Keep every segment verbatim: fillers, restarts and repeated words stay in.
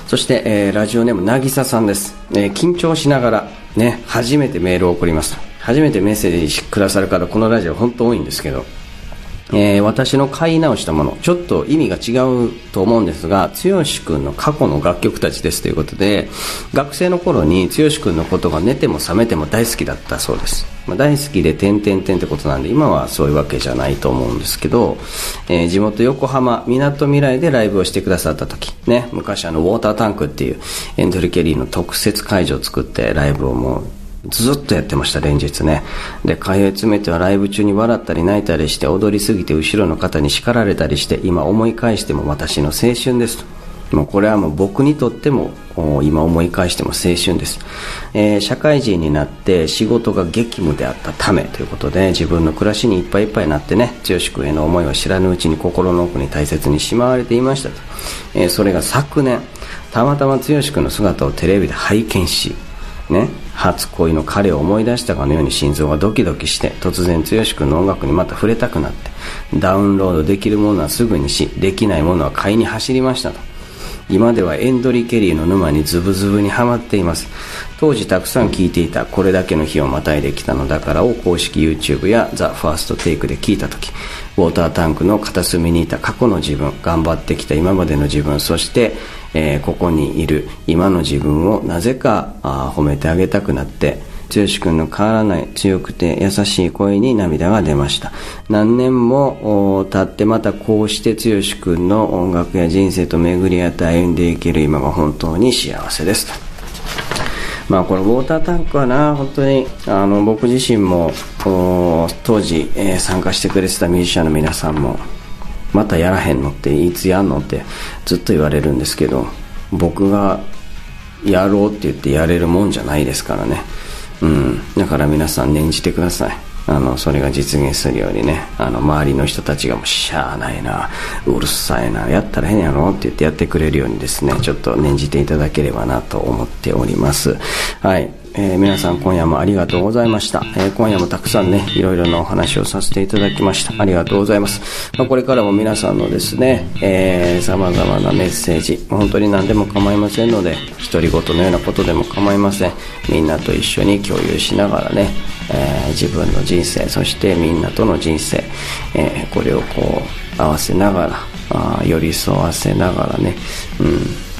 そして、えー、ラジオネームなぎささんです、えー、緊張しながらね初めてメールを送ります。初めてメッセージくださる方このラジオ本当多いんですけど、えー、私の買い直したものちょっと意味が違うと思うんですが、剛くんの過去の楽曲たちですということで、学生の頃に剛くんのことが寝ても覚めても大好きだったそうです。まあ、大好きで点々点ってことなんで今はそういうわけじゃないと思うんですけど、えー、地元横浜みなとみらいでライブをしてくださった時ね、昔あのウォータータンクっていうエンドリケリーの特設会場を作ってライブをもうずっとやってました、連日ね。で、通い詰めてはライブ中に笑ったり泣いたりして踊りすぎて後ろの方に叱られたりして、今思い返しても私の青春ですと。もうこれはもう僕にとっても今思い返しても青春です、えー、社会人になって仕事が激務であったためということで自分の暮らしにいっぱいいっぱいになってね、剛くんへの思いは知らぬうちに心の奥に大切にしまわれていましたと、えー、それが昨年たまたま剛くんの姿をテレビで拝見しね、初恋の彼を思い出したかのように心臓がドキドキして、突然剛くんの音楽にまた触れたくなって、ダウンロードできるものはすぐにし、できないものは買いに走りましたと。今ではエンドリー・ケリーの沼にズブズブにハマっています。当時たくさん聴いていたこれだけの日をまたいできたのだからを公式 YouTube やザ・ファーストテイクで聴いたとき、ウォータータンクの片隅にいた過去の自分、頑張ってきた今までの自分、そして、えー、ここにいる今の自分をなぜかあ褒めてあげたくなって、剛くんの変わらない強くて優しい声に涙が出ました。何年も経ってまたこうして剛くんの音楽や人生と巡り合って歩んでいける今が本当に幸せですと。まあこのウォータータンクはな、本当にあの僕自身も当時、えー、参加してくれてたミュージシャンの皆さんもまたやらへんのっていつやんのってずっと言われるんですけど、僕がやろうって言ってやれるもんじゃないですからね。うん、だから皆さん念じてください。あのそれが実現するようにね、あの周りの人たちがもうしゃあないな、うるさいな、やったら変やろって言ってやってくれるようにですね、ちょっと念じていただければなと思っております。はい、えー、皆さん今夜もありがとうございました。えー、今夜もたくさんねいろいろなお話をさせていただきました。ありがとうございます。まあ、これからも皆さんのですね、えー、様々なメッセージ本当に何でも構いませんので、独り言のようなことでも構いません。みんなと一緒に共有しながらね、えー、自分の人生、そしてみんなとの人生、えー、これをこう合わせながら、あ寄り添わせながらね、うん、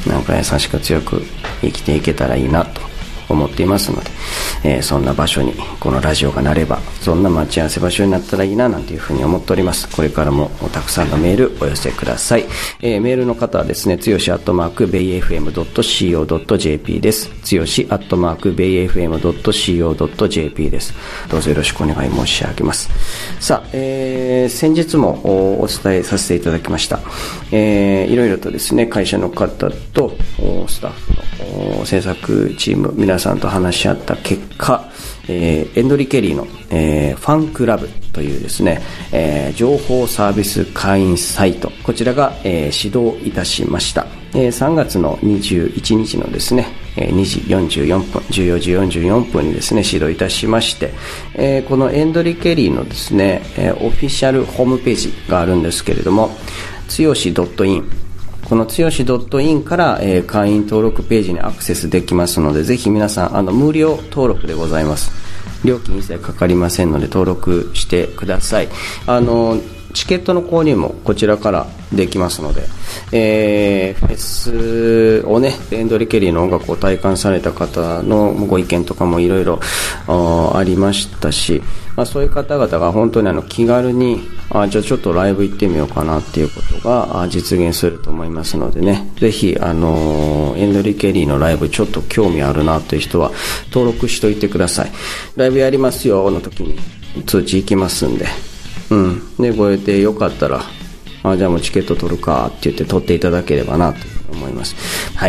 なんか優しく強く生きていけたらいいなと思っていますので、えー、そんな場所にこのラジオがなれば、そんな待ち合わせ場所になったらいいななんていうふうに思っております。これからもたくさんのメールお寄せください。えー、メールの方はですね、つよしアットマークベイエフエムドットシーオードットジェーピー です。つよしアットマークベイエフエムドットシーオードットジェーピー です。どうぞよろしくお願い申し上げます。さあ、えー、先日も お, お伝えさせていただきました、えー、いろいろとですね会社の方とスタッフの制作チーム皆さんと話し合った結果、えー、エンドリー・ケリーの、えー、ファンクラブというですね、えー、情報サービス会員サイト、こちらが、えー、始動いたしました。えー、さんがつのにじゅういちにちのですね、えー、にじよんじゅうよんぷん、じゅうよじよんじゅうよんぷんにですね始動いたしまして、えー、このエンドリー・ケリーのですね、えー、オフィシャルホームページがあるんですけれども、つよし .in、このつよし .in から、えー、会員登録ページにアクセスできますので、ぜひ皆さんあの無料登録でございます。料金一切かかりませんので登録してください。あのチケットの購入もこちらからできますので、えー、フェスをね、エンドリー・ケリーの音楽を体感された方のご意見とかもいろいろありましたし、まあ、そういう方々が本当にあの気軽にあじゃあちょっとライブ行ってみようかなっていうことが実現すると思いますのでね、ぜひあのエンドリー・ケリーのライブちょっと興味あるなという人は登録しておいてください。ライブやりますよの時に通知行きますんで、うん、でご予定よかったらあじゃあもうチケット取るかって言って取っていただければなと思います。はい。